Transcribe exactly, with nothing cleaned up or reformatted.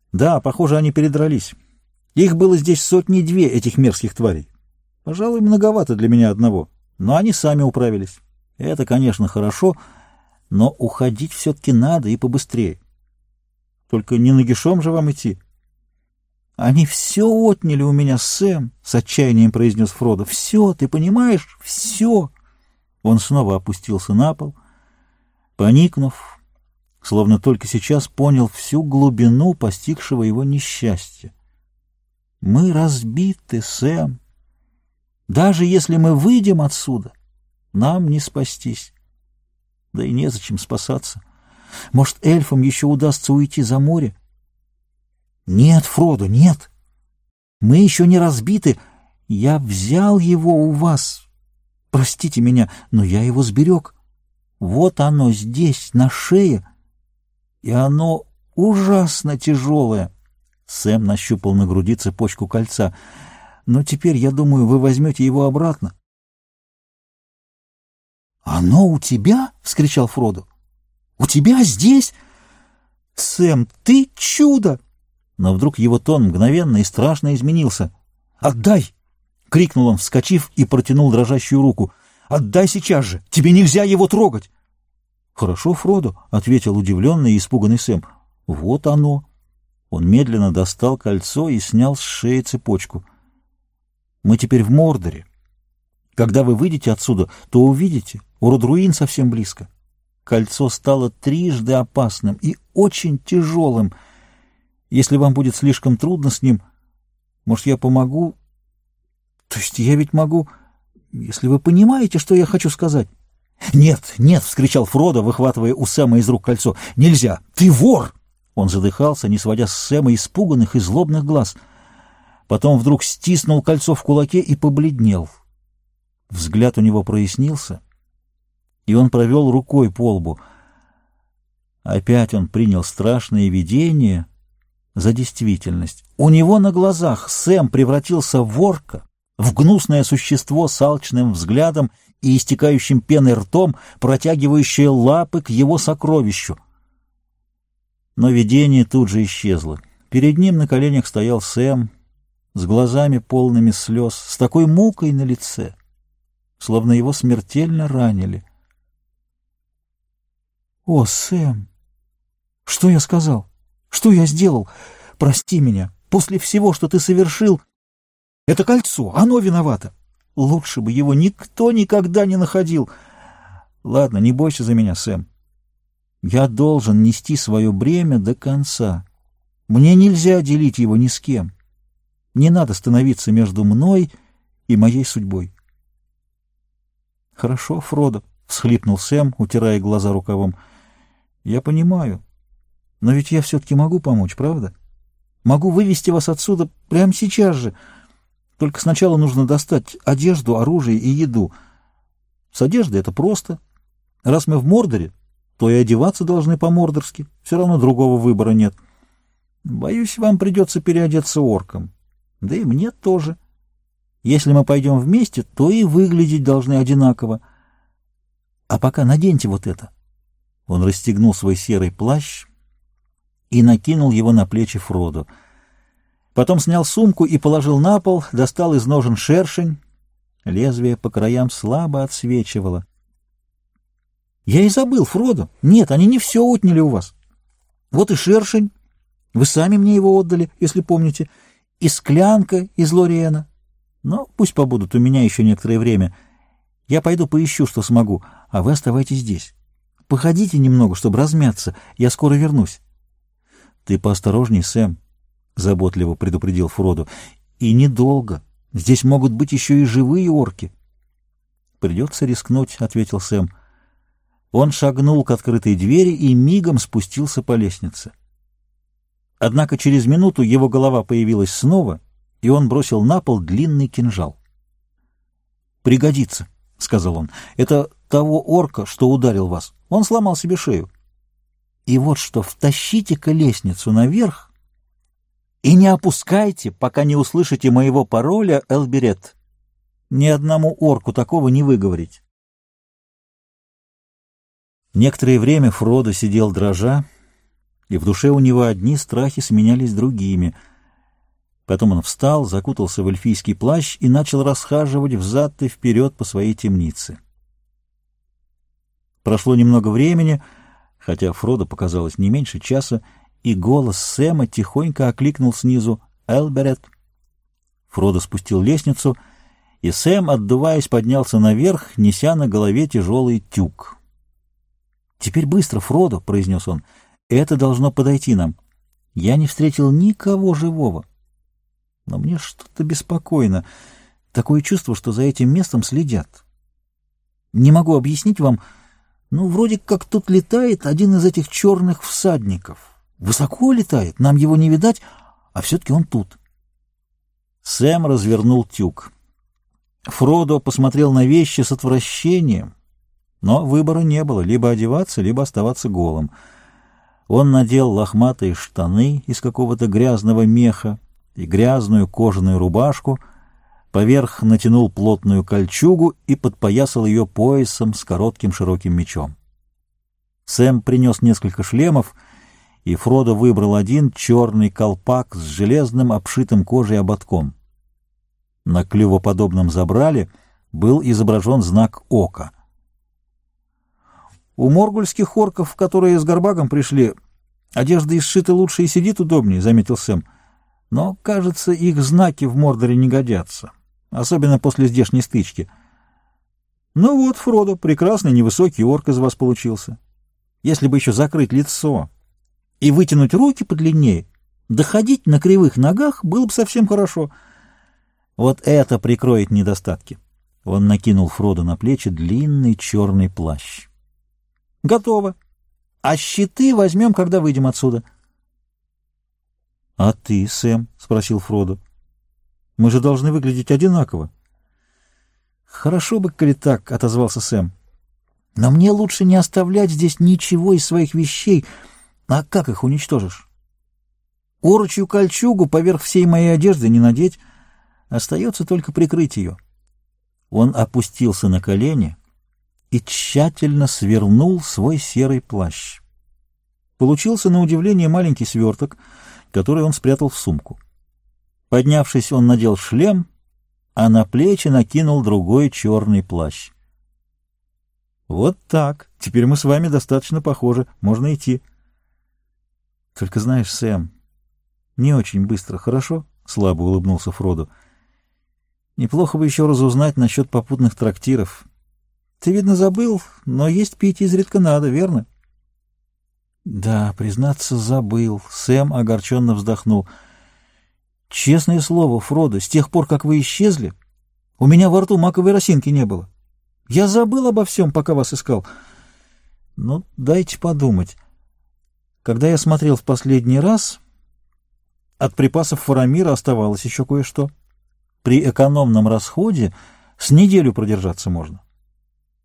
Да, похоже, они передрались. Их было здесь сотни-две, этих мерзких тварей. Пожалуй, многовато для меня одного. Но они сами управились. Это, конечно, хорошо, но уходить все-таки надо и побыстрее. Только не нагишом же вам идти. Они все отняли у меня, Сэм, — с отчаянием произнес Фродо. Все, ты понимаешь? Все. Он снова опустился на пол, поникнув, словно только сейчас понял всю глубину постигшего его несчастья. Мы разбиты, Сэм. Даже если мы выйдем отсюда, нам не спастись. Да и незачем спасаться. Может, эльфам еще удастся уйти за море? Нет, Фродо, нет. Мы еще не разбиты. Я взял его у вас. Простите меня, но я его сберег. Вот оно здесь, на шее. И оно ужасно тяжелое. Сэм нащупал на груди цепочку кольца. Но теперь, я думаю, вы возьмете его обратно. «Оно у тебя?» — вскричал Фродо. «У тебя здесь? Сэм, ты чудо!» Но вдруг его тон мгновенно и страшно изменился. «Отдай!» — крикнул он, вскочив, и протянул дрожащую руку. «Отдай сейчас же! Тебе нельзя его трогать!» «Хорошо, Фродо», — ответил удивленный и испуганный Сэм. «Вот оно!» Он медленно достал кольцо и снял с шеи цепочку. «Мы теперь в Мордоре. Когда вы выйдете отсюда, то увидите, у Родруин совсем близко. Кольцо стало трижды опасным и очень тяжелым. Если вам будет слишком трудно с ним, может, я помогу? То есть я ведь могу, если вы понимаете, что я хочу сказать». «Нет, нет!» — вскричал Фродо, выхватывая у Сэма из рук кольцо. «Нельзя! Ты вор!» Он задыхался, не сводя с Сэма испуганных и злобных глаз. Потом вдруг стиснул кольцо в кулаке и побледнел. Взгляд у него прояснился, и он провел рукой по лбу. Опять он принял страшное видение за действительность. У него на глазах Сэм превратился в орка, в гнусное существо с алчным взглядом и истекающим пеной ртом, протягивающее лапы к его сокровищу. Но видение тут же исчезло. Перед ним на коленях стоял Сэм, с глазами полными слез, с такой мукой на лице, словно его смертельно ранили. «О, Сэм! Что я сказал? Что я сделал? Прости меня. После всего, что ты совершил, это кольцо, оно виновато. Лучше бы его никто никогда не находил. Ладно, не бойся за меня, Сэм. Я должен нести свое бремя до конца. Мне нельзя делить его ни с кем. Не надо становиться между мной и моей судьбой». «Хорошо, Фродо», — всхлипнул Сэм, утирая глаза рукавом. «Я понимаю. Но ведь я все-таки могу помочь, правда? Могу вывести вас отсюда прямо сейчас же. Только сначала нужно достать одежду, оружие и еду. С одеждой это просто. Раз мы в Мордоре, то и одеваться должны по-мордорски. Все равно другого выбора нет. Боюсь, вам придется переодеться орком. Да и мне тоже. Если мы пойдем вместе, то и выглядеть должны одинаково. А пока наденьте вот это». Он расстегнул свой серый плащ и накинул его на плечи Фродо. Потом снял сумку и положил на пол, достал из ножен шершень. Лезвие по краям слабо отсвечивало. «Я и забыл, Фродо. Нет, они не все отняли у вас. Вот и шершень. Вы сами мне его отдали, если помните. И склянка из Лориэна. Но пусть побудут у меня еще некоторое время. Я пойду поищу, что смогу, а вы оставайтесь здесь. Походите немного, чтобы размяться. Я скоро вернусь». «Ты поосторожней, Сэм», — заботливо предупредил Фродо. «И недолго. Здесь могут быть еще и живые орки». «Придется рискнуть», — ответил Сэм. Он шагнул к открытой двери и мигом спустился по лестнице. Однако через минуту его голова появилась снова, и он бросил на пол длинный кинжал. «Пригодится», — сказал он. «Это того орка, что ударил вас. Он сломал себе шею. И вот что, втащите-ка лестницу наверх и не опускайте, пока не услышите моего пароля Элберет. Ни одному орку такого не выговорить». Некоторое время Фродо сидел дрожа и в душе у него одни страхи сменялись другими. Потом он встал, закутался в эльфийский плащ и начал расхаживать взад и вперед по своей темнице. Прошло немного времени, хотя Фродо показалось не меньше часа, и голос Сэма тихонько окликнул снизу: «Элберет!». Фродо спустил лестницу, и Сэм, отдуваясь, поднялся наверх, неся на голове тяжелый тюк. «Теперь быстро, Фродо!» — произнес он. «Это должно подойти нам. Я не встретил никого живого. Но мне что-то беспокойно. Такое чувство, что за этим местом следят. Не могу объяснить вам, ну, вроде как тут летает один из этих черных всадников. Высоко летает, нам его не видать, а все-таки он тут». Сэм развернул тюк. Фродо посмотрел на вещи с отвращением, но выбора не было — либо одеваться, либо оставаться голым. Он надел лохматые штаны из какого-то грязного меха и грязную кожаную рубашку, поверх натянул плотную кольчугу и подпоясал ее поясом с коротким широким мечом. Сэм принес несколько шлемов, и Фродо выбрал один черный колпак с железным обшитым кожей ободком. На клювоподобном забрале был изображен знак ока. «У моргульских орков, которые с Горбагом пришли, одежда изшита лучше и сидит удобнее», — заметил Сэм. «Но, кажется, их знаки в Мордоре не годятся, особенно после здешней стычки. Ну вот, Фродо, прекрасный невысокий орк из вас получился. Если бы еще закрыть лицо и вытянуть руки подлиннее, доходить на кривых ногах было бы совсем хорошо. Вот это прикроет недостатки». Он накинул Фродо на плечи длинный черный плащ. «Готово. А щиты возьмем, когда выйдем отсюда». «А ты, Сэм?» — спросил Фродо. «Мы же должны выглядеть одинаково». «Хорошо бы, коли так», — отозвался Сэм. «Но мне лучше не оставлять здесь ничего из своих вещей. А как их уничтожишь? Орочью кольчугу поверх всей моей одежды не надеть. Остается только прикрыть ее». Он опустился на колени и тщательно свернул свой серый плащ. Получился, на удивление, маленький сверток, который он спрятал в сумку. Поднявшись, он надел шлем, а на плечи накинул другой черный плащ. «Вот так. Теперь мы с вами достаточно похожи. Можно идти». «Только знаешь, Сэм, не очень быстро, хорошо?» — слабо улыбнулся Фродо. «Неплохо бы еще разузнать насчет попутных трактиров. Ты, видно, забыл, но есть пить изредка надо, верно?» «Да, признаться, забыл». Сэм огорченно вздохнул. «Честное слово, Фродо, с тех пор, как вы исчезли, у меня во рту маковой росинки не было. Я забыл обо всем, пока вас искал. Ну, дайте подумать. Когда я смотрел в последний раз, от припасов Фарамира оставалось еще кое-что. При экономном расходе с неделю продержаться можно.